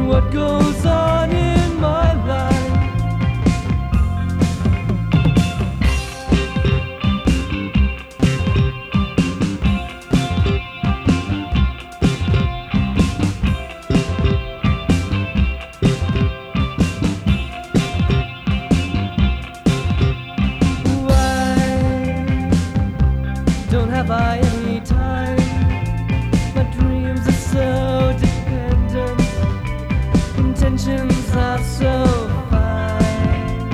and what goes on in my life. Don't have I any time? My dreams are so dependent, intentions are so fine.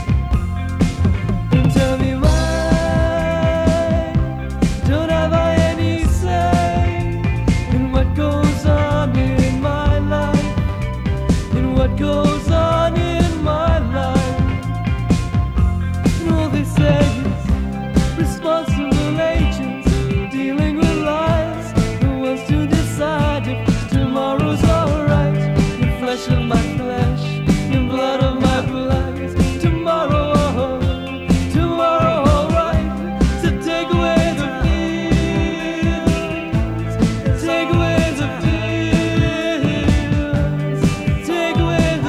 And tell me why don't have I any say in what goes on in my life, in what goes on in my life? And all they say is responsible dealing with lies. Who wants to decide if tomorrow's alright? The flesh of my flesh, the blood of my blood. Tomorrow, tomorrow alright. So take away the fears, take away the fears, take away the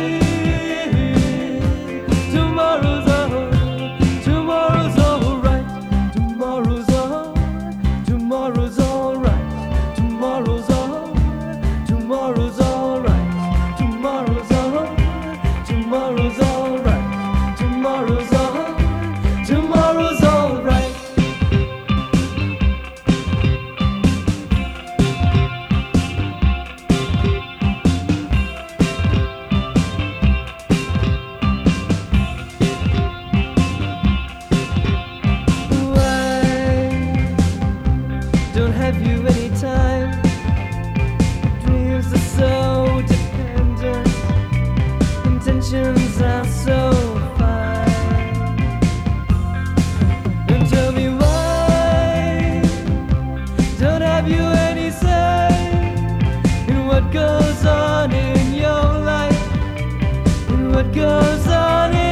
fears. Tomorrow's alright, tomorrow's alright, tomorrow's alright. Tomorrow's alright, tomorrow's alright, tomorrow's alright, tomorrow's alright, tomorrow's alright, tomorrow's alright, tomorrow's alright. Don't have you any time? Dreams are so dependent, intentions are so fine. And tell me why don't have you any say in what goes on in your life, in what goes on in